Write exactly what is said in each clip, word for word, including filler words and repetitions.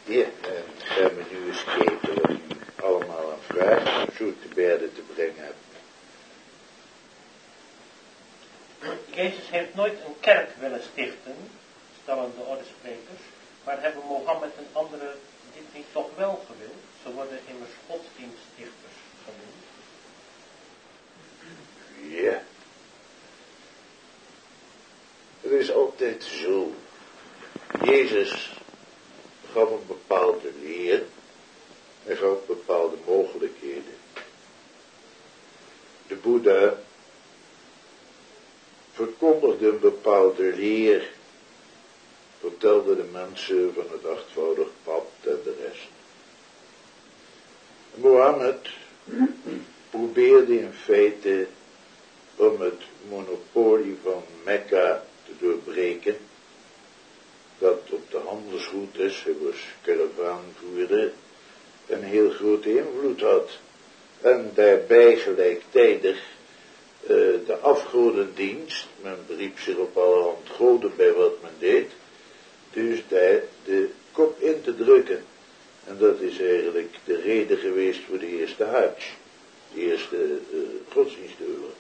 Ja, en ga me nu eens kijken wat u allemaal aan vragen zo te berde te brengen hebt. Jezus heeft nooit een kerk willen stichten, stellen de ordesprekers, maar hebben Mohammed en anderen dit niet toch wel gewild? Ze worden immers godsdienststichters genoemd. Ja. Het is altijd zo. Jezus gaf een bepaalde leer. Hij gaf bepaalde mogelijkheden. De Boeddha verkondigde een bepaalde leer. Vertelde de mensen van het achtvoudig pad en de rest. Mohammed probeerde in feite om het monopolie van Mekka te doorbreken, dat op de handelsroutes, hij was karavaanvoerder, een heel grote invloed had. En daarbij gelijktijdig uh, de afgodendienst, men beriep zich op allerhand goden bij wat men deed, dus daar de kop in te drukken. En dat is eigenlijk de reden geweest voor de eerste Hajj, de eerste uh, godsdienstoorlog.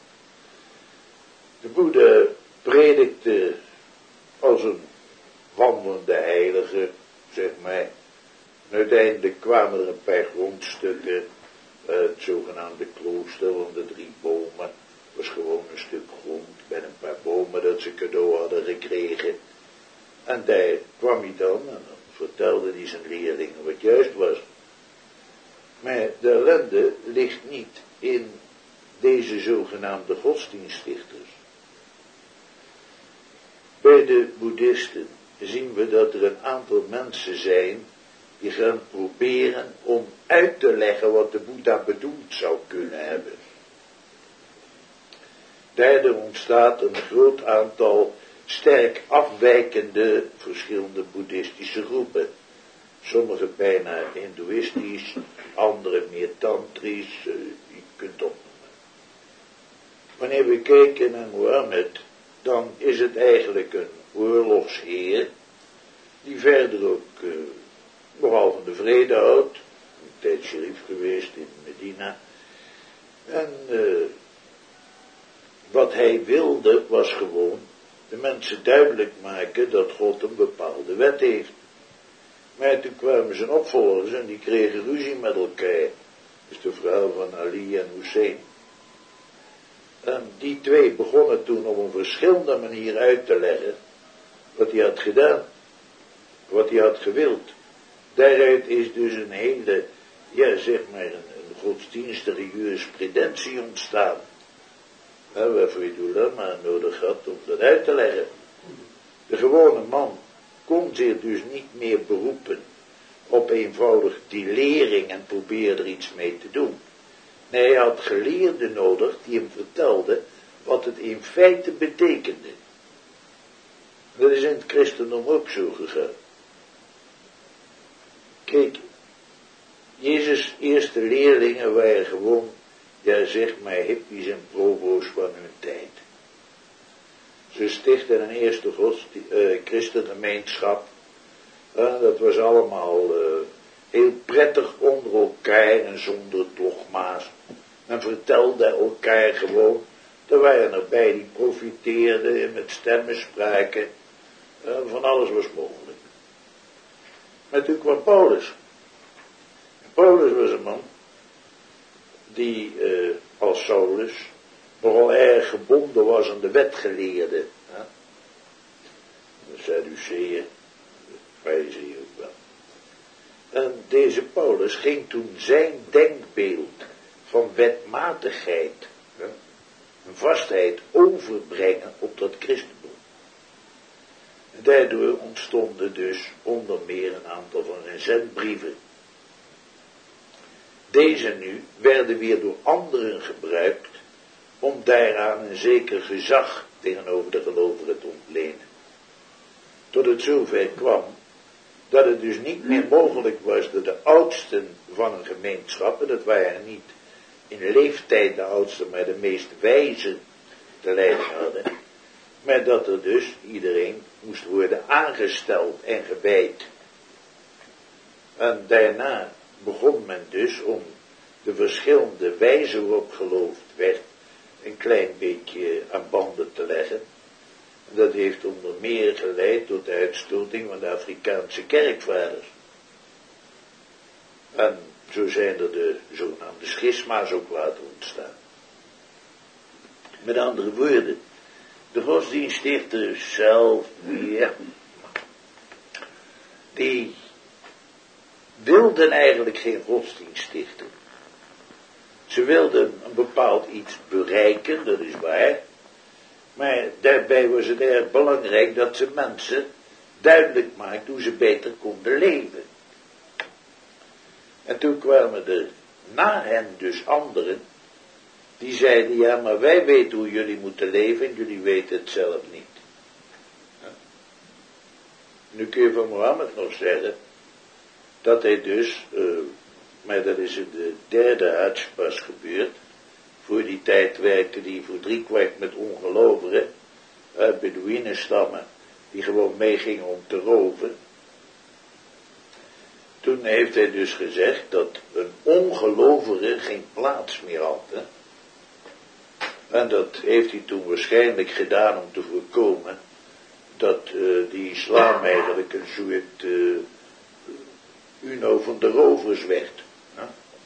De Boeddha predikte als een wandelende heilige, zeg maar. En uiteindelijk kwamen er een paar grondstukken, uh, het zogenaamde klooster van de drie bomen, was gewoon een stuk grond met een paar bomen dat ze cadeau hadden gekregen. En daar kwam hij dan, en dan vertelde hij zijn leerlingen wat juist was. Maar de ellende ligt niet in deze zogenaamde godsdienststichters. Bij de boeddhisten zien we dat er een aantal mensen zijn die gaan proberen om uit te leggen wat de Boeddha bedoeld zou kunnen hebben. Daardoor ontstaat een groot aantal sterk afwijkende verschillende boeddhistische groepen. Sommige bijna hindoeïstisch, andere meer tantrisch, uh, je kunt opnoemen. Wanneer we kijken naar Mohammed, dan is het eigenlijk een oorlogsheer, die verder ook uh, nogal van de vrede houdt, een tijd sheriff geweest in Medina. En uh, wat hij wilde was gewoon de mensen duidelijk maken dat God een bepaalde wet heeft. Maar toen kwamen zijn opvolgers en die kregen ruzie met elkaar. Dus de vrouw van Ali en Hussein. En die twee begonnen toen op een verschillende manier uit te leggen wat hij had gedaan. Wat hij had gewild. Daaruit is dus een hele, ja zeg maar, een, een godsdienstige jurisprudentie ontstaan. Ja, waarvoor je Ulama nodig had om dat uit te leggen. De gewone man kon zich dus niet meer beroepen op eenvoudig die lering en probeerde er iets mee te doen. Nee, hij had geleerden nodig die hem vertelden wat het in feite betekende. Dat is in het christendom ook zo gegaan. Kijk, Jezus' eerste leerlingen waren gewoon, ja zeg maar, hippies en probo's van hun tijd. Ze stichtten een eerste godsdi- uh, christengemeenschap. Uh, dat was allemaal uh, heel prettig onder elkaar en zonder dogma's. Men vertelde elkaar gewoon. Er waren erbij die profiteerden en met stemmen spraken. Uh, van alles was mogelijk. Maar toen kwam Paulus. Paulus was een man die uh, als Saulus nogal erg gebonden was aan de wetgeleerden. Hè? De Sadduceeën, de Farizeeën ook wel. En deze Paulus ging toen zijn denkbeeld van wetmatigheid, hè, een vastheid overbrengen op dat christendom. En daardoor ontstonden dus onder meer een aantal van zijn zendbrieven. Deze nu werden weer door anderen gebruikt om daaraan een zeker gezag tegenover de gelovigen te ontlenen. Tot het zover kwam dat het dus niet meer mogelijk was dat de oudsten van een gemeenschap, en dat waren niet in leeftijd de oudsten, maar de meest wijzen te leiden hadden, maar dat er dus iedereen moest worden aangesteld en gewijd. En daarna begon men dus om de verschillende wijzen waarop geloofd werd een klein beetje aan banden te leggen. En dat heeft onder meer geleid tot de uitstoting van de Afrikaanse kerkvaders. En zo zijn er de zogenaamde schisma's ook laten ontstaan. Met andere woorden, de godsdienststichters zelf, ja, die wilden eigenlijk geen godsdienst stichten. Ze wilden een bepaald iets bereiken, dat is waar. Maar daarbij was het erg belangrijk dat ze mensen duidelijk maakten hoe ze beter konden leven. En toen kwamen er na hen dus anderen, die zeiden, ja, maar wij weten hoe jullie moeten leven en jullie weten het zelf niet. Ja. Nu kun je van Mohammed nog zeggen, dat hij dus, uh, maar dat is in de derde Hajj pas gebeurd, voor die tijd werkte hij voor driekwart met ongelovigen, uit Bedouinenstammen, die gewoon meegingen om te roven. Toen heeft hij dus gezegd dat een ongelovige geen plaats meer had. Hè? En dat heeft hij toen waarschijnlijk gedaan om te voorkomen dat uh, die islam eigenlijk een soort uh, uno van de rovers werd. Hè?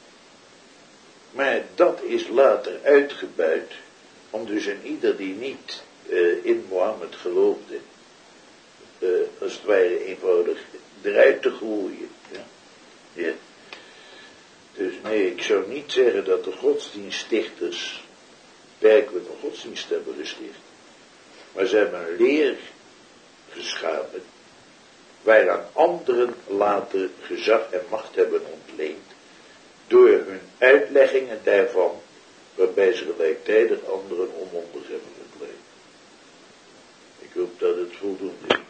Maar dat is later uitgebuit om dus een ieder die niet uh, in Mohammed geloofde, uh, als het ware eenvoudig eruit te gooien. Ja? Ja. Dus nee, ik zou niet zeggen dat de godsdienststichters werkelijk een godsdienst hebben gesticht. Maar ze hebben een leer geschapen waaraan anderen later gezag en macht hebben ontleend door hun uitleggingen daarvan, waarbij ze gelijktijdig anderen onmondig hebben gebleven. Ik hoop dat het voldoende is.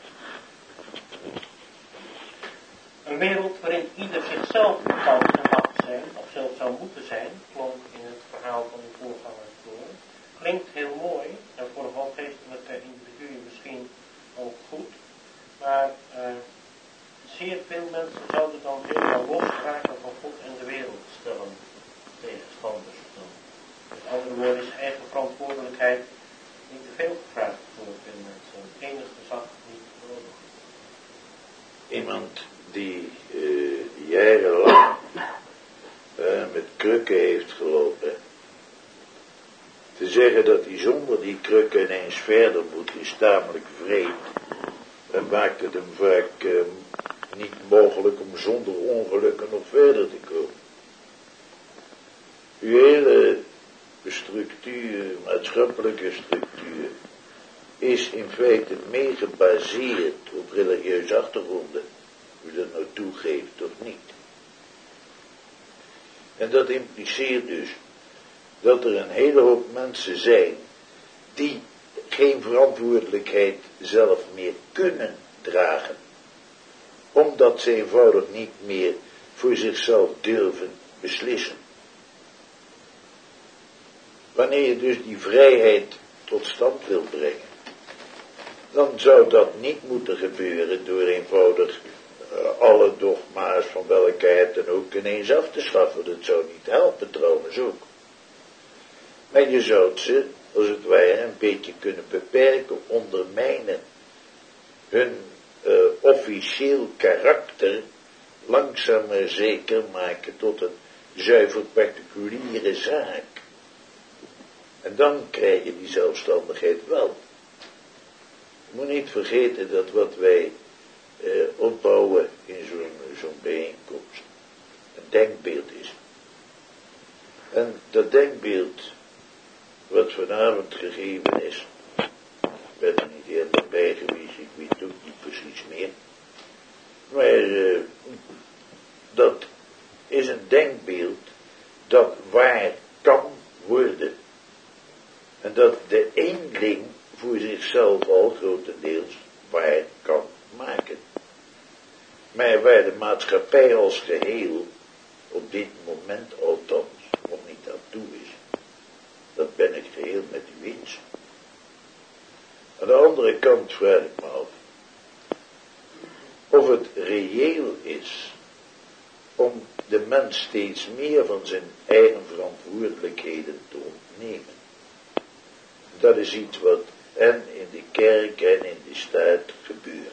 Een wereld waarin ieder zichzelf bepaalt en mag zijn, of zelf zou moeten zijn, klonk in het verhaal van de voorgangers door. Klinkt heel mooi, en voor een hooggeestelijke individu misschien ook goed, maar uh, zeer veel mensen zouden dan helemaal losraken van God en de wereld, stellen tegenstanders. Met andere woorden is eigen verantwoordelijkheid niet te veel gevraagd voor veel mensen. Enig gezag niet nodig. Iemand die uh, jarenlang uh, met krukken heeft gelopen, te zeggen dat hij zonder die krukken ineens verder moet, is tamelijk vreemd. En maakt het hem vaak uh, niet mogelijk om zonder ongelukken nog verder te komen. Uw hele structuur, maatschappelijke structuur, is in feite meer gebaseerd op religieuze achtergronden, u dat nou toegeeft of niet. En dat impliceert dus dat er een hele hoop mensen zijn die geen verantwoordelijkheid zelf meer kunnen dragen, omdat ze eenvoudig niet meer voor zichzelf durven beslissen. Wanneer je dus die vrijheid tot stand wil brengen, dan zou dat niet moeten gebeuren door eenvoudig uh, alle dogma's van welke het dan ook ineens af te schaffen. Dat zou niet helpen trouwens ook. Maar je zou ze, als het ware, een beetje kunnen beperken, ondermijnen. Hun uh, officieel karakter langzaam maar zeker maken tot een zuiver particuliere zaak. En dan krijg je die zelfstandigheid wel. Je moet niet vergeten dat wat wij uh, opbouwen in zo'n zo'n bijeenkomst een denkbeeld is. En dat denkbeeld wat vanavond gegeven is, ik ben er niet helemaal bij geweest, ik weet ook niet precies meer, maar uh, dat is een denkbeeld dat waar kan worden. En dat de eenling voor zichzelf al grotendeels waar kan maken. Maar waar de maatschappij als geheel op dit moment althans nog niet aan toe is, dat ben ik geheel met u eens. Aan de andere kant vraag ik me af of het reëel is om de mens steeds meer van zijn eigen verantwoordelijkheden te ontnemen. Dat is iets wat en in de kerk en in de staat gebeurt.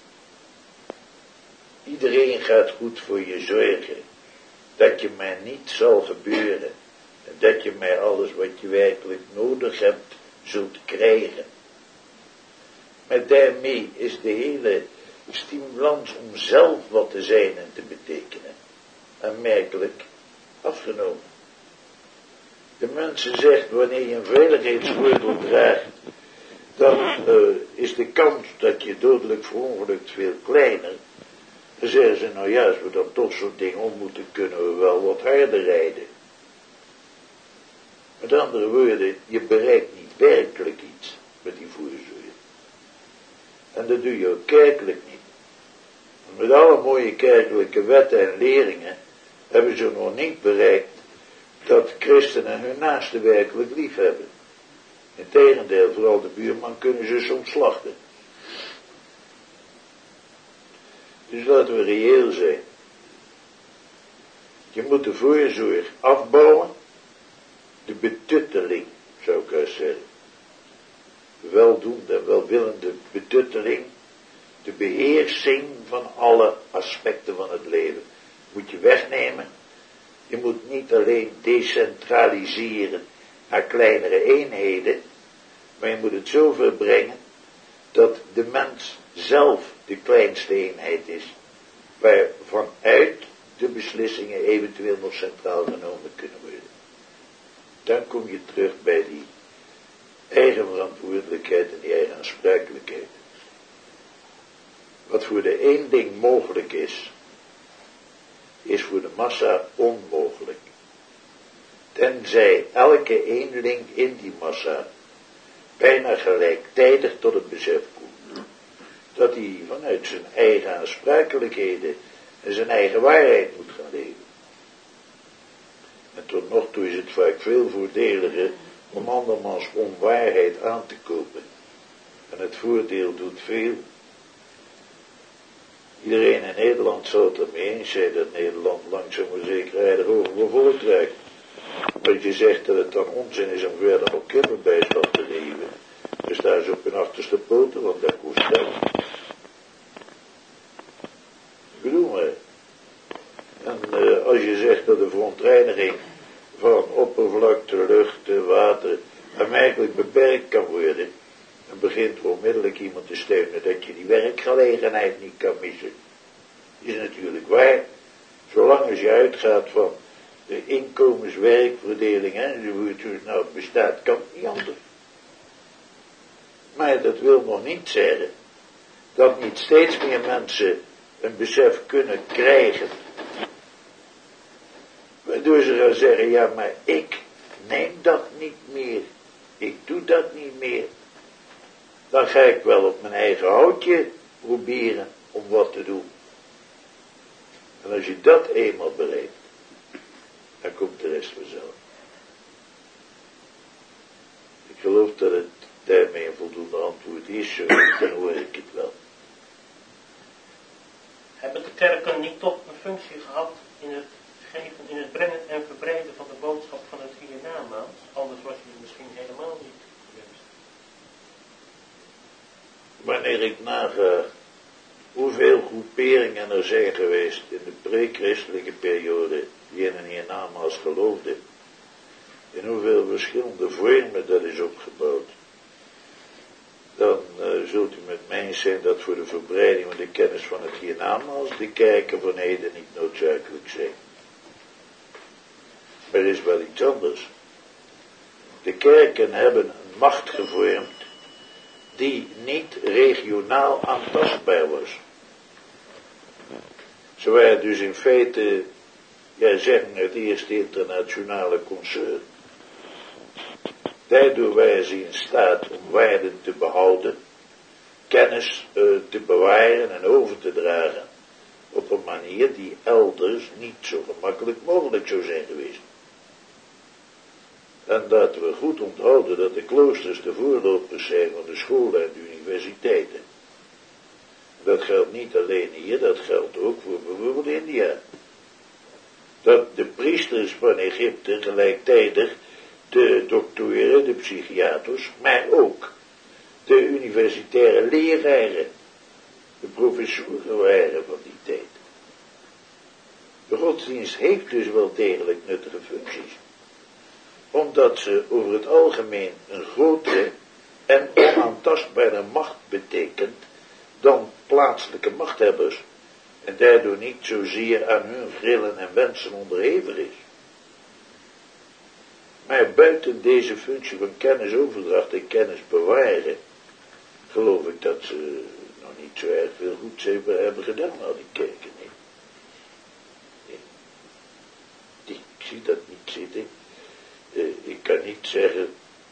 Iedereen gaat goed voor je zorgen, dat je mij niet zal gebeuren en dat je mij alles wat je werkelijk nodig hebt zult krijgen. Maar daarmee is de hele stimulans om zelf wat te zijn en te betekenen aanmerkelijk afgenomen. De mensen zegt, wanneer je een veiligheidsgordel draagt, dan uh, is de kans dat je dodelijk verongelukt veel kleiner. Dan zeggen ze, nou ja, als we dan toch zo'n ding om moeten, kunnen we wel wat harder rijden. Met andere woorden, je bereikt niet werkelijk iets met die voorzorg. En dat doe je ook kerkelijk niet. Met alle mooie kerkelijke wetten en leringen hebben ze nog niet bereikt dat christenen hun naaste werkelijk lief hebben. Integendeel, vooral de buurman kunnen ze soms slachten. Dus laten we reëel zijn. Je moet de voorzorg afbouwen, de betutteling, zou ik eens zeggen. Weldoende en welwillende betutteling, de beheersing van alle aspecten van het leven, moet je wegnemen. Je moet niet alleen decentraliseren naar kleinere eenheden, maar je moet het zo ver brengen dat de mens zelf de kleinste eenheid is, waarvanuit de beslissingen eventueel nog centraal genomen kunnen worden. Dan kom je terug bij die eigen verantwoordelijkheid en die eigen aansprakelijkheid. Wat voor de één ding mogelijk is, is voor de massa onmogelijk. Tenzij elke eenling in die massa bijna gelijktijdig tot het besef komt dat hij vanuit zijn eigen aansprakelijkheden en zijn eigen waarheid moet gaan leven. En tot nog toe is het vaak veel voordeliger om andermans onwaarheid aan te kopen. En het voordeel doet veel. Iedereen in Nederland zal het ermee eens zijn dat Nederland langzaam maar zeker aardig overbevolkt raakt. Dat je zegt dat het dan onzin is om verder nog kinderbijstand te leven. Dus daar is op hun achterste poten, want dat kost geld. Ik bedoel maar. En uh, als je zegt dat de verontreiniging van oppervlakte, lucht, water aanmerkelijk beperkt kan worden, dan begint er onmiddellijk iemand te steunen dat je die werkgelegenheid niet kan missen. Is natuurlijk waar, zolang als je uitgaat van de inkomenswerkverdeling enzovoort, hoe het nou bestaat, kan het niet anders. Maar dat wil nog niet zeggen dat niet steeds meer mensen een besef kunnen krijgen, waardoor ze gaan zeggen, ja, maar ik neem dat niet meer, ik doe dat niet meer. Dan ga ik wel op mijn eigen houtje proberen om wat te doen. En als je dat eenmaal bereikt, dan komt de rest vanzelf. Ik geloof dat het daarmee een voldoende antwoord is, dan hoor ik het wel. Hebben de kerken niet toch een functie gehad in het geven, in het brengen en verbreiden van de boodschap van het hiernamaals? Anders was je misschien helemaal niet gewenst. Wanneer ik naga hoeveel groeperingen er zijn geweest in de pre-christelijke periode die in een hiernamaals geloofden, in hoeveel verschillende vormen dat is opgebouwd, dan uh, zult u met mij eens zijn dat voor de verbreiding van de kennis van het hiernamaals de kerken van heden niet noodzakelijk zijn. Maar er is wel iets anders. De kerken hebben een macht gevormd die niet regionaal aantastbaar was. Ze waren dus in feite, jij zegt het eerste internationale concern. Daardoor waren ze in staat om waarden te behouden, kennis uh, te bewaren en over te dragen, op een manier die elders niet zo gemakkelijk mogelijk zou zijn geweest. En laten we goed onthouden dat de kloosters de voorlopers zijn van de scholen en de universiteiten. Dat geldt niet alleen hier, dat geldt ook voor bijvoorbeeld India. dat de priesters van Egypte gelijktijdig de doktoren, de psychiaters, maar ook de universitaire leraren, de professoren waren van die tijd. De godsdienst heeft dus wel degelijk nuttige functies, omdat ze over het algemeen een grotere en onaantastbare macht betekent dan plaatselijke machthebbers en daardoor niet zozeer aan hun grillen en wensen onderhevig is. Maar buiten deze functie van kennisoverdracht en kennis bewaren, geloof ik dat ze nog niet zo erg veel goeds hebben gedaan, al die kerken. Nee. Nee. Die, ik zie dat niet zitten. Uh, ik kan niet zeggen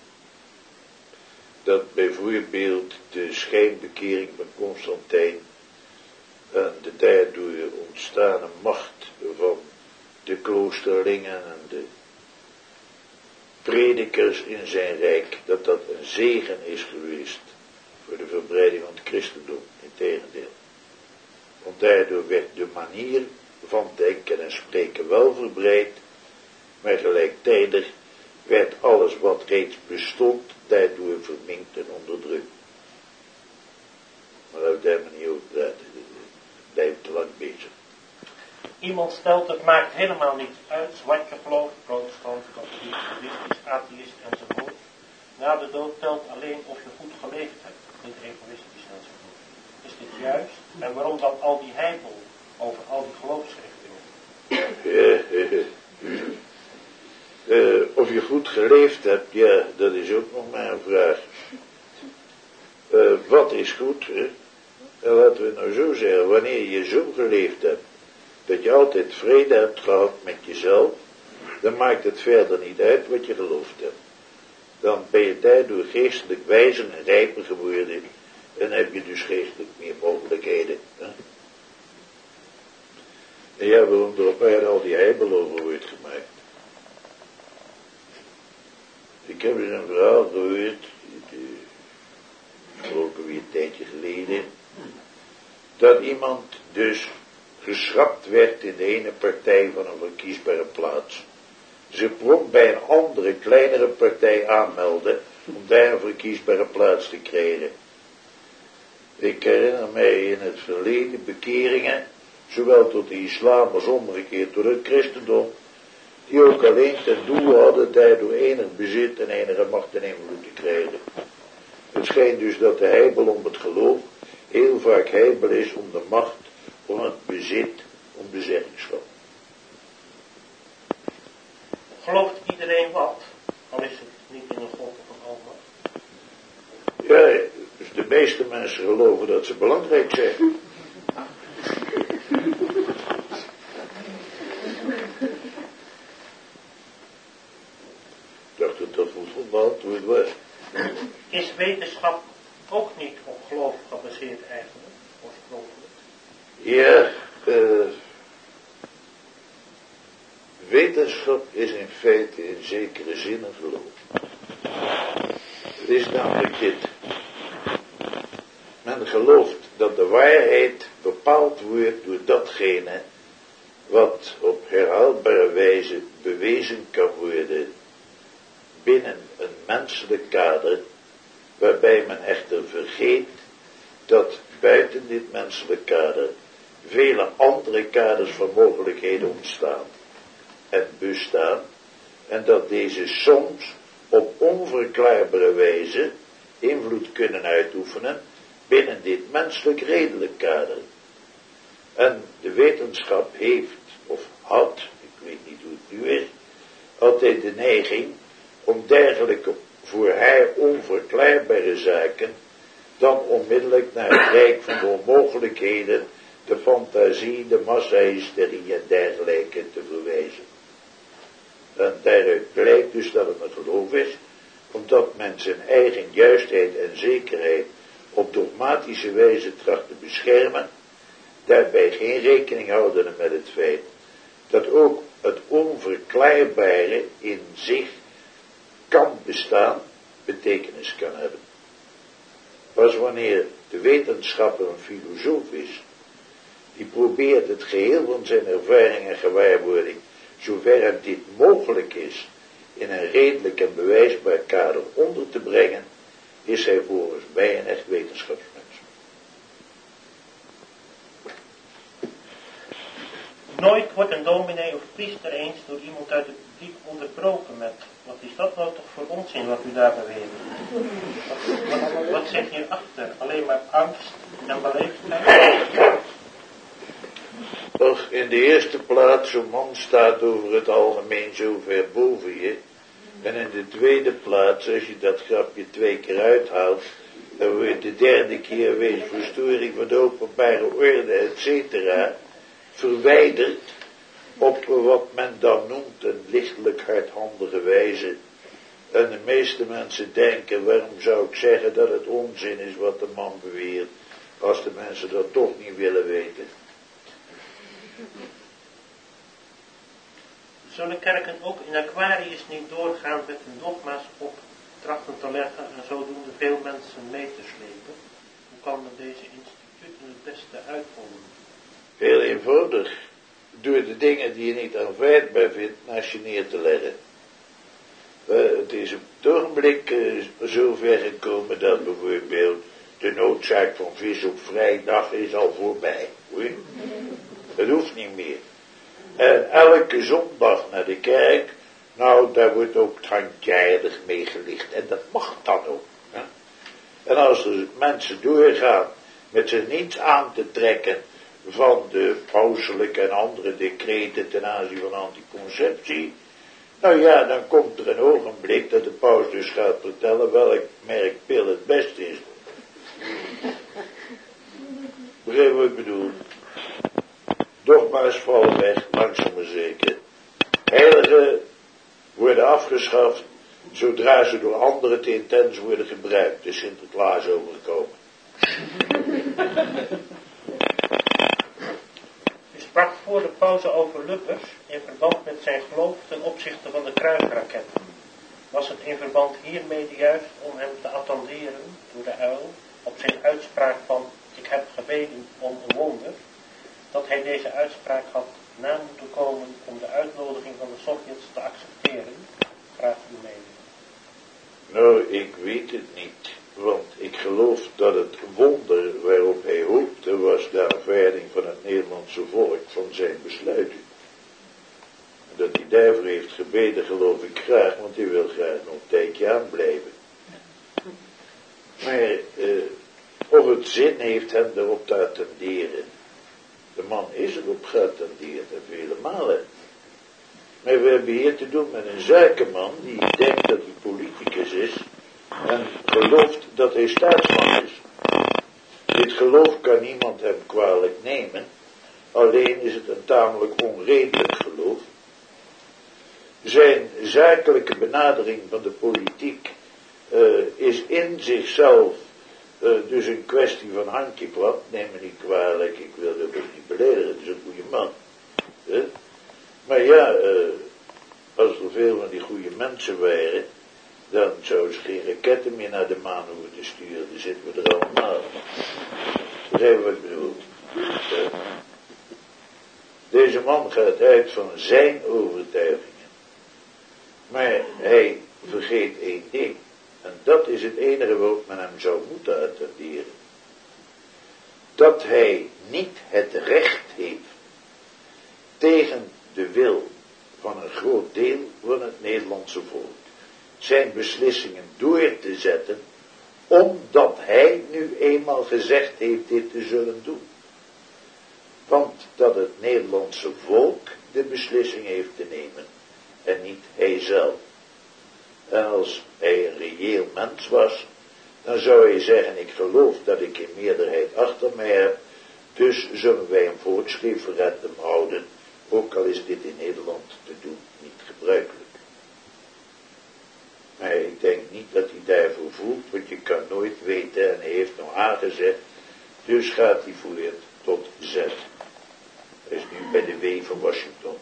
dat bijvoorbeeld de schijnbekering van Constantijn en de daardoor ontstane macht van de kloosterlingen en de predikers in zijn rijk, dat dat een zegen is geweest voor de verbreiding van het christendom, integendeel. Want daardoor werd de manier van denken en spreken wel verbreid, maar gelijktijdig werd alles wat reeds bestond daardoor verminkt en onderdrukt. Maar laat ik daar maar niet over praten, ik blijf te lang bezig. Iemand stelt, het maakt helemaal niets uit wat je gelooft, protestant, katholiek, boeddhistisch, atheïst enzovoort. Na de dood telt alleen of je goed geleefd hebt, niet egoïstisch enzovoort. Is dit juist? En waarom dan al die heibel over al die geloofsrichtingen? Uh, of je goed geleefd hebt, ja, dat is ook nog maar een vraag. Uh, wat is goed, hè? En laten we nou zo zeggen, wanneer je zo geleefd hebt, dat je altijd vrede hebt gehad met jezelf, dan maakt het verder niet uit wat je geloofd hebt. Dan ben je daardoor geestelijk wijzer en rijper geworden, en heb je dus geestelijk meer mogelijkheden. Hè? En ja, waarom er op aarde al die heibel over wordt gemaakt. Ik heb eens een verhaal gehoord, gesproken weer een tijdje geleden, dat iemand dus geschrapt werd in de ene partij van een verkiesbare plaats. Ze prompt bij een andere, kleinere partij aanmelden om daar een verkiesbare plaats te krijgen. Ik herinner mij in het verleden bekeringen, zowel tot de islam als omgekeerd tot het christendom, die ook alleen ten doel hadden daardoor enig bezit en enige macht en invloed te krijgen. Het schijnt dus dat de heibel om het geloof heel vaak heibel is om de macht, om het bezit, om de zeggenschap. Gelooft iedereen wat? Al is het niet in een God of een almacht? Ja, dus de meeste mensen geloven dat ze belangrijk zijn. Ik dacht dat dat volgens beantwoord was. Is wetenschap ook niet op geloof gebaseerd eigenlijk, oorspronkelijk? Ja, uh, wetenschap is in feite in zekere zin een geloof. Het is namelijk dit. Men gelooft dat de waarheid bepaald wordt door datgene wat op herhaalbare wijze bewezen kan worden binnen een menselijk kader, waarbij men echter vergeet dat buiten dit menselijk kader vele andere kaders van mogelijkheden ontstaan en bestaan, en dat deze soms op onverklaarbare wijze invloed kunnen uitoefenen binnen dit menselijk redelijk kader. En de wetenschap heeft, of had, ik weet niet hoe het nu is, altijd de neiging om dergelijke voor haar onverklaarbare zaken dan onmiddellijk naar het rijk van de onmogelijkheden, de fantasie, de massahysterie en dergelijke te verwijzen. En daaruit blijkt dus dat het een geloof is, omdat men zijn eigen juistheid en zekerheid op dogmatische wijze tracht te beschermen, daarbij geen rekening houden met het feit dat ook het onverklaarbare in zich kan bestaan, betekenis kan hebben. Pas wanneer de wetenschapper een filosoof is, die probeert het geheel van zijn ervaring en gewaarwording zover hem dit mogelijk is, in een redelijk en bewijsbaar kader onder te brengen, is hij volgens mij een echt wetenschapsmens. Nooit wordt een dominee of priester eens door iemand uit het publiek onderbroken met: wat is dat nou toch voor onzin wat u daar beweert? Wat, wat, wat zit hierachter? Alleen maar angst en beleefdheid? Och, in de eerste plaats, zo'n man staat over het algemeen zo ver boven je. En in de tweede plaats, als je dat grapje twee keer uithaalt, dan wordt de derde keer wees verstoring van de openbare orde, et cetera, verwijderd op wat men dan noemt een lichtelijk hardhandige wijze. En de meeste mensen denken, waarom zou ik zeggen dat het onzin is wat de man beweert, als de mensen dat toch niet willen weten. Zullen kerken ook in Aquarius niet doorgaan met hun dogma's op trachten te leggen en zodoende veel mensen mee te slepen? Hoe kan men deze instituten het beste uitvoeren? Heel eenvoudig. Door de dingen die je niet aanvaardbaar vindt naast je neer te leggen. Uh, het is op het ogenblik uh, zo ver gekomen dat bijvoorbeeld de noodzaak van vis op vrijdag is al voorbij. Hoor. Dat hoeft niet meer. En elke zondag naar de kerk, nou, daar wordt ook handjaardig mee gelicht. En dat mag dan ook. Hè? En als er mensen doorgaan met zich niets aan te trekken van de pauselijke en andere decreten ten aanzien van anticonceptie, nou ja, dan komt er een ogenblik dat de paus dus gaat vertellen welk merk pil het beste is. Begrijp wat ik bedoel? Dogma's vallen weg, langzaam maar zeker. Heiligen worden afgeschaft zodra ze door anderen te intens worden gebruikt. De Sinterklaas overgekomen. U sprak voor de pauze over Lubbers in verband met zijn geloof ten opzichte van de kruisraketten. Was het in verband hiermee juist om hem te attenderen door de uil op zijn uitspraak van: ik heb gebeden om een wonder, dat hij deze uitspraak had na moeten komen om de uitnodiging van de Sovjets te accepteren? Graag uw mening. Nou, ik weet het niet, want ik geloof dat het wonder waarop hij hoopte was de aanvaarding van het Nederlandse volk van zijn besluiten. Dat hij daarvoor heeft gebeden, geloof ik graag, want hij wil graag nog een tijdje aanblijven. Maar uh, of het zin heeft hem erop te attenderen. De man is erop geattendeerd en vele malen. Maar we hebben hier te doen met een zakenman die denkt dat hij politicus is en gelooft dat hij staatsman is. Dit geloof kan niemand hem kwalijk nemen, alleen is het een tamelijk onredelijk geloof. Zijn zakelijke benadering van de politiek uh, is in zichzelf uh, dus een kwestie van handjeklap. Neem me niet kwalijk, ik wil dat ook niet beledigen, het is een goede man. Uh, maar ja, uh, als er veel van die goede mensen waren, dan zouden ze geen raketten meer naar de maan hoeven te sturen, dan zitten we er allemaal. Begrijp je wat ik bedoel? Uh, deze man gaat uit van zijn overtuigingen. Maar hij vergeet één ding. En dat is het enige wat men hem zou moeten attenderen. Dat hij niet het recht heeft tegen de wil van een groot deel van het Nederlandse volk zijn beslissingen door te zetten, omdat hij nu eenmaal gezegd heeft dit te zullen doen. Want dat het Nederlandse volk de beslissing heeft te nemen en niet hij zelf. En als hij een reëel mens was, dan zou hij zeggen, ik geloof dat ik een meerderheid achter mij heb, dus zullen wij een volksreferendum houden, ook al is dit in Nederland te doen niet gebruikelijk. Maar ik denk niet dat hij daarvoor voelt, want je kan nooit weten, en hij heeft nog aangezegd, dus gaat hij voort tot Z. Hij is nu bij de W van Washington.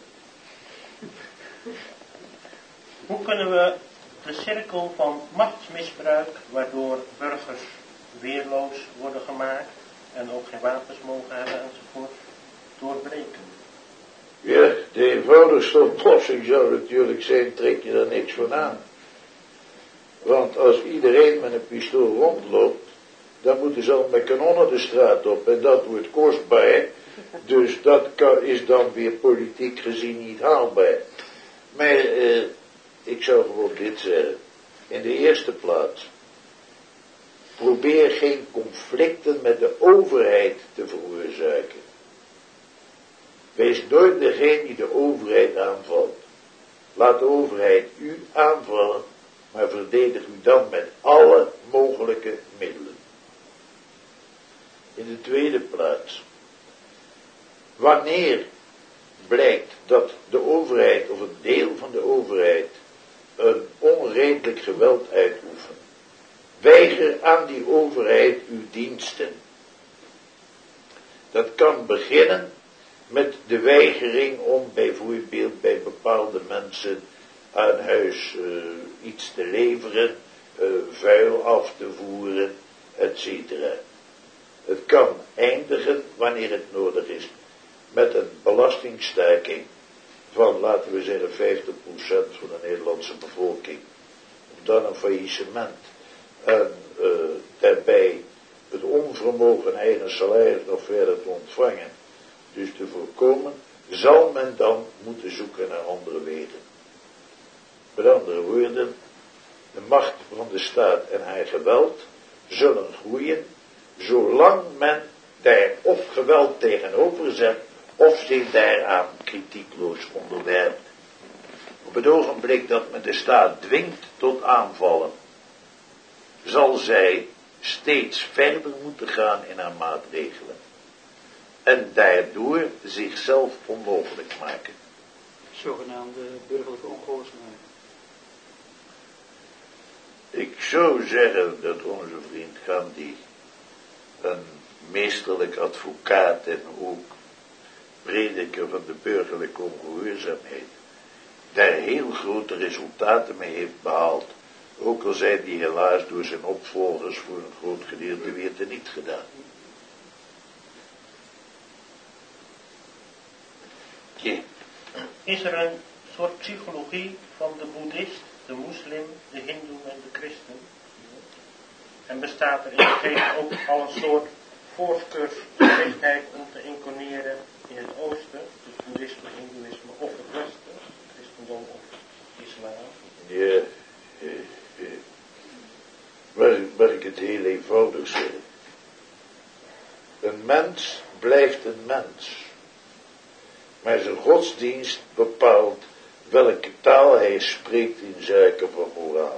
Hoe kunnen we de cirkel van machtsmisbruik, waardoor burgers weerloos worden gemaakt en ook geen wapens mogen hebben enzovoort, doorbreken? Ja, De eenvoudigste oplossing zou natuurlijk zijn, trek je daar niks van aan. Want als iedereen met een pistool rondloopt, dan moeten ze al met kanonnen de straat op. En dat wordt kostbaar. Dus dat kan, is dan weer politiek gezien niet haalbaar. Maar eh, ik zou gewoon dit zeggen. In de eerste plaats. Probeer geen conflicten met de overheid te veroorzaken. Wees nooit degene die de overheid aanvalt. Laat de overheid u aanvallen, maar verdedig u dan met alle mogelijke middelen. In de tweede plaats. Wanneer blijkt dat de overheid of een deel van de overheid een onredelijk geweld uitoefent, weiger aan die overheid uw diensten. Dat kan beginnen met de weigering om bijvoorbeeld bij bepaalde mensen aan huis uh, iets te leveren, uh, vuil af te voeren, et cetera. Het kan eindigen, wanneer het nodig is, met een belastingstaking van, laten we zeggen, vijftig procent van de Nederlandse bevolking. Of dan een faillissement. En uh, daarbij het onvermogen eigen salaris nog verder te ontvangen. Dus te voorkomen, zal men dan moeten zoeken naar andere wegen. Met andere woorden, de macht van de staat en haar geweld zullen groeien, zolang men daar of geweld tegenover zet, of zich daaraan kritiekloos onderwerpt. Op het ogenblik dat men de staat dwingt tot aanvallen, zal zij steeds verder moeten gaan in haar maatregelen. En daardoor zichzelf onmogelijk maken. Zogenaamde burgerlijke ongehoorzaamheid. Ik zou zeggen dat onze vriend Gandhi, een meesterlijk advocaat en ook prediker van de burgerlijke ongehoorzaamheid, daar heel grote resultaten mee heeft behaald. Ook al zijn die helaas door zijn opvolgers voor een groot gedeelte weer teniet gedaan. Ja. Is er een soort psychologie van de boeddhist, de moslim, de hindoe en de christen? En bestaat er in de geest ook al een soort voorkeursgerichtheid om te incarneren in het oosten, dus boeddhisme, hindoeïsme of het westen, christendom of islam? Ja, ja, ja. Mag, mag ik het heel eenvoudig zeggen? Een mens blijft een mens. Maar zijn godsdienst bepaalt welke taal hij spreekt in zaken van moraal.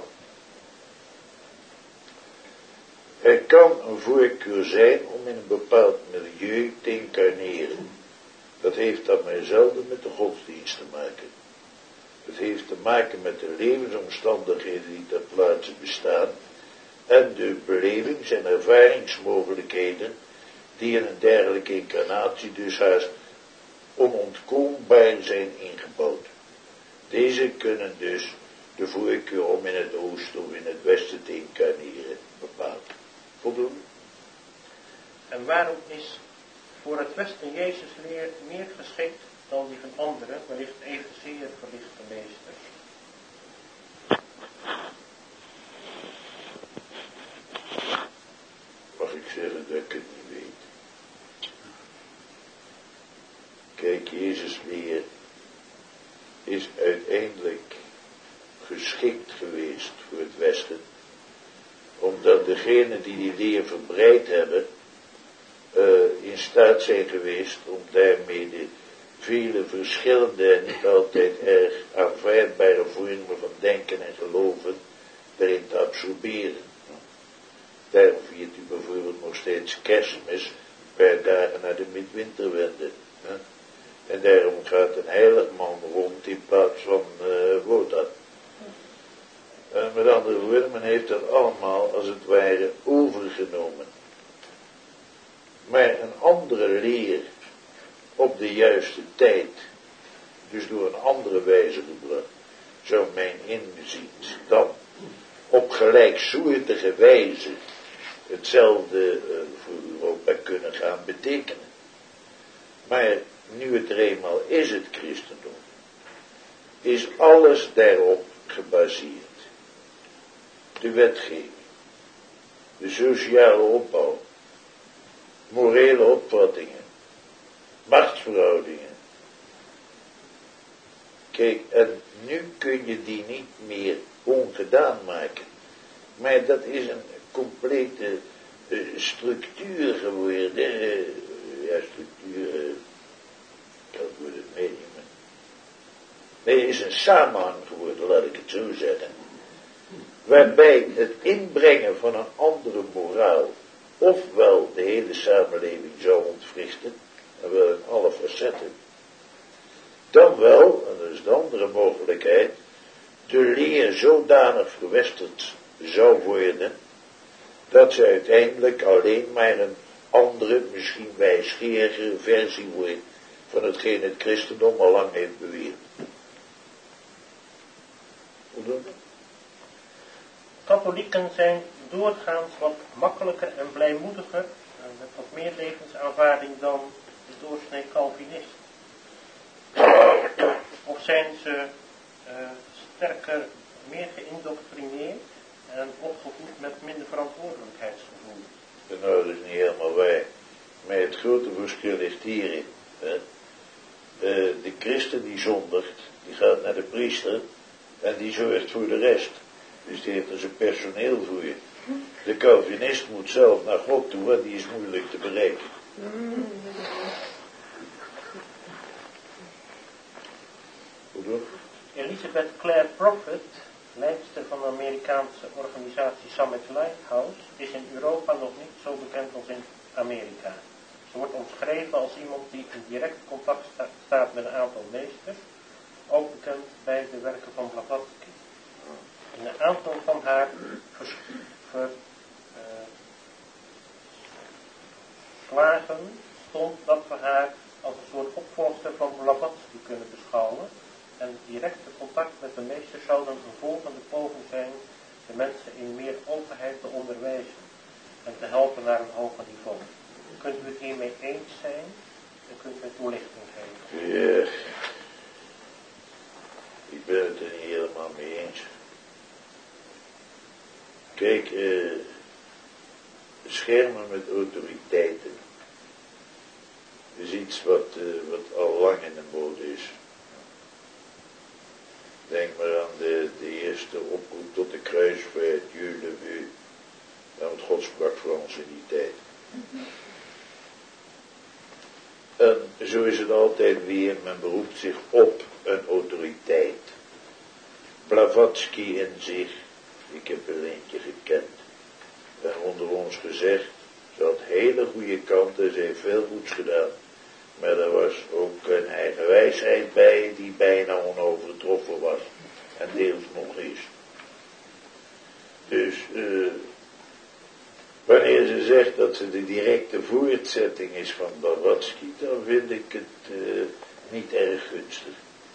Er kan een voorkeur zijn om in een bepaald milieu te incarneren. Dat heeft dan maar zelden met de godsdienst te maken. Het heeft te maken met de levensomstandigheden die ter plaatse bestaan en de belevings- en ervaringsmogelijkheden die in een dergelijke incarnatie dus haast onontkoombaar zijn ingebouwd. Deze kunnen dus de voorkeur om in het oosten of in het westen te incarneren bepalen. Voldoende? En waarom is voor het westen Jezus leer meer geschikt dan die van anderen, wellicht evenzeer verlichte meesters? Mag ik zeggen dat ik het niet weet? Kijk, Jezus leer is uiteindelijk geschikt geweest voor het Westen, omdat degenen die die leer verbreid hebben, uh, in staat zijn geweest om daarmee de vele verschillende en niet altijd erg aanvaardbare vormen van denken en geloven daarin te absorberen. Daarom viert u bijvoorbeeld nog steeds Kerstmis een paar dagen naar de midwinterwende. Hè? En daarom gaat een heilig man rond in plaats van uh, Wodat. Uh, met andere woorden, men heeft dat allemaal als het ware overgenomen. Maar een andere leer op de juiste tijd, dus door een andere wijze gebracht, zou mijn inziens dan op gelijksoortige wijze hetzelfde uh, voor Europa kunnen gaan betekenen. Maar nu het er eenmaal is, het christendom, is alles daarop gebaseerd. De wetgeving, de sociale opbouw, morele opvattingen, machtsverhoudingen. Kijk, en nu kun je die niet meer ongedaan maken. Maar dat is een complete uh, structuur geworden. Uh, ja, structuur, uh, ik kan het het medium. Nee, het is een samenhang geworden, laat ik het zo zeggen. Waarbij het inbrengen van een andere moraal, ofwel de hele samenleving zou ontwrichten, en wel in alle facetten, dan wel, en dat is de andere mogelijkheid, de leer zodanig verwesterd zou worden, dat ze uiteindelijk alleen maar een andere, misschien wijsgerige versie wordt van hetgeen het christendom al lang heeft beweerd. Hoe doen we? Katholieken zijn doorgaans wat makkelijker en blijmoediger, en met wat meer levensaanvaarding dan de doorsnee Calvinist. Of zijn ze uh, sterker, meer geïndoctrineerd en opgevoed met minder verantwoordelijkheidsgevoel? Nou, dat is niet helemaal waar. Maar het grote verschil ligt hierin. Hè? Uh, de christen die zondigt, die gaat naar de priester en die zorgt voor de rest. Dus die heeft er zijn personeel voor je. De Calvinist moet zelf naar God toe en die is moeilijk te bereiken. Hoe doen? Elizabeth Clare Prophet, leidster van de Amerikaanse organisatie Summit Lighthouse, is in Europa nog niet zo bekend als in Amerika. Ze wordt omschreven als iemand die in direct contact sta- staat met een aantal meesters, ook bekend bij de werken van Blavatsky. In een aantal van haar vers, ver, uh, slagen stond dat we haar als een soort opvolger van Blavatsky kunnen beschouwen. En directe contact met de meester zouden een volgende poging zijn de mensen in meer openheid te onderwijzen en te helpen naar een hoger niveau. Kunt u het hiermee eens zijn en kunt u een toelichting geven? Ja, ik ben het er niet helemaal mee eens. Kijk, eh, schermen met autoriteiten is iets wat, uh, wat al lang in de mode is. Denk maar aan de, de eerste oproep tot de kruisvaart, Dieu le veut. Want God sprak voor ons in die tijd. En zo is het altijd weer, men beroept zich op een autoriteit. Blavatsky in zich, ik heb er eentje gekend, en onder ons gezegd, ze had hele goede kanten, ze heeft veel goeds gedaan. Maar er was ook een eigen wijsheid bij die bijna onovertroffen was. En deels nog is. Dus uh, wanneer ze zegt dat ze de directe voortzetting is van Blavatsky, dan vind ik het uh, niet erg gunstig.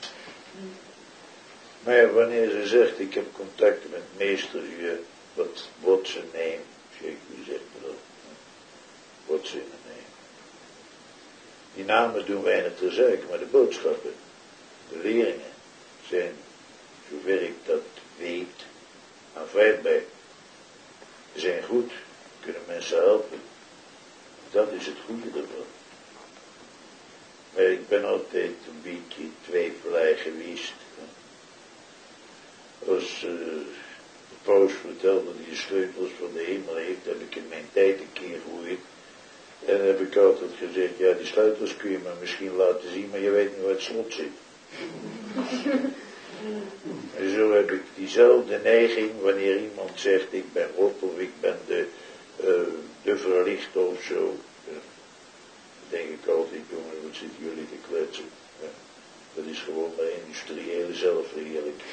Maar wanneer ze zegt, ik heb contact met meester, je, wat, wat ze neemt, wie zegt dat? Wat ze neemt. Die namen doen weinig ter zake, maar de boodschappen, de leringen, zijn, zover ik dat weet, aanvaardbaar. Ze zijn goed, kunnen mensen helpen. Dat is het goede ervan. Maar ik ben altijd een beetje twijfelaar geweest. Als uh, de paus vertelde dat hij de sleutels van de hemel heeft, heb ik in mijn tijd een keer gehoord. En dan heb ik altijd gezegd, ja, die sleutels kun je me misschien laten zien, maar je weet niet waar het slot zit. En zo heb ik diezelfde neiging wanneer iemand zegt, ik ben God of ik ben de, uh, de verlichte of zo. Ja. Dan denk ik altijd, jongen, wat zitten jullie te kletsen? Ja. Dat is gewoon maar industriële zelfverheerlijking.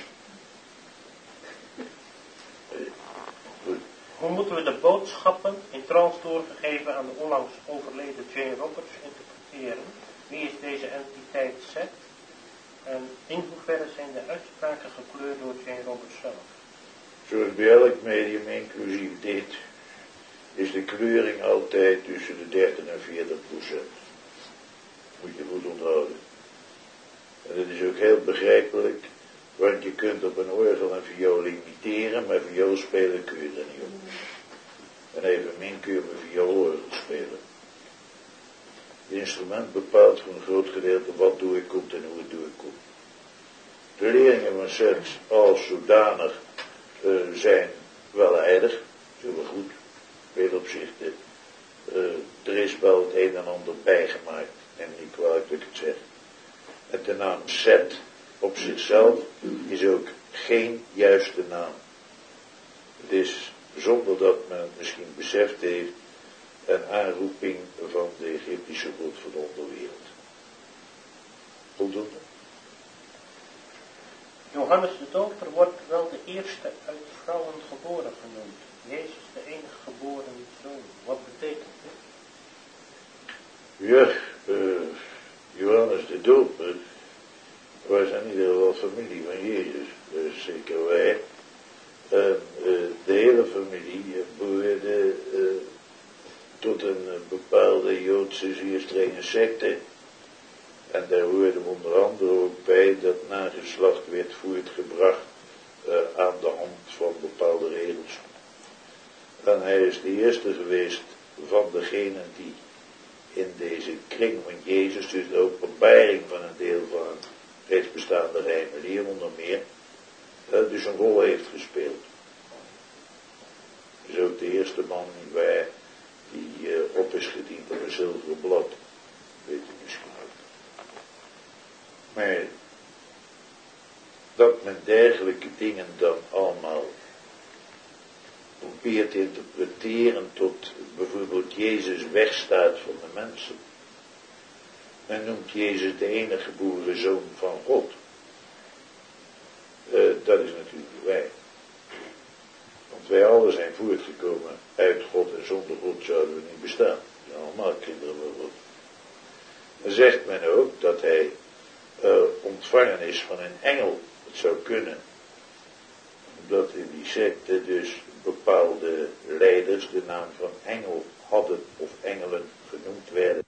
Goed. Hoe moeten we de boodschappen in trance doorgegeven aan de onlangs overleden Jane Roberts interpreteren? Wie is deze entiteit Z? En in hoeverre zijn de uitspraken gekleurd door Jane Roberts zelf? Zoals bij elk medium, inclusief dit, is de kleuring altijd tussen de dertig en veertig procent. Moet je goed onthouden. onbegrijpelijk, want je kunt op een orgel een viool imiteren, maar viool spelen kun je er niet op. En evenmin kun je op een vioolorgel spelen. Het instrument bepaalt voor een groot gedeelte wat doe ik komt en hoe het doe ik komt. De leerlingen van Sets als zodanig uh, zijn wel aardig, zijn wel goed, veel opzichten. Uh, er is wel het een en ander bijgemaakt, en niet kwalijk dat ik het zeg. En de naam Set op zichzelf is ook geen juiste naam. Het is, zonder dat men het misschien beseft heeft, een aanroeping van de Egyptische god van de onderwereld. Voldoende? Johannes de Doper wordt wel de eerste uit vrouwen geboren genoemd. Jezus de enige geboren zoon. Wat betekent dit? Ja, uh, Johannes de Doper was in ieder geval familie van Jezus. Dus zeker wij. En uh, de hele familie behoorde uh, tot een uh, bepaalde Joodse zeer strenge secte. En daar hoorde onder andere ook bij dat nageslacht werd voortgebracht uh, aan de hand van bepaalde regels. En hij is de eerste geweest van degenen die in deze kring van Jezus, dus de openbaring van een deel van het reeds bestaande geheime leer onder meer, uh, dus een rol heeft gespeeld. Dus ook de eerste man waar die uh, op is gediend op een zilveren blad, weet je misschien ook. Maar dat men dergelijke dingen dan allemaal probeert te interpreteren tot bijvoorbeeld Jezus wegstaat van de mensen. Men noemt Jezus de enige geboren zoon van God. Uh, dat is natuurlijk wij. Want wij allen zijn voortgekomen uit God en zonder God zouden we niet bestaan. We zijn allemaal kinderen van God. Dan zegt men ook dat hij uh, ontvangen is van een engel. Het zou kunnen. Omdat in die secte dus bepaalde leiders de naam van engel hadden of engelen genoemd werden.